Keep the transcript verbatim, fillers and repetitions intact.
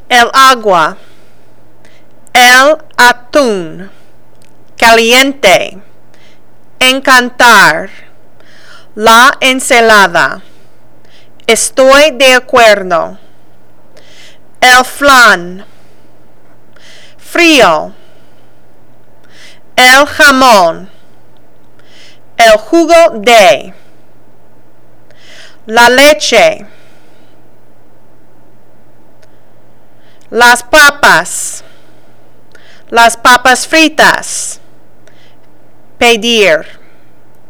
el agua, el atún, caliente, encantar, la ensalada, estoy de acuerdo, el flan, frío, el jamón, el jugo de, la leche, las papas, las papas fritas, pedir.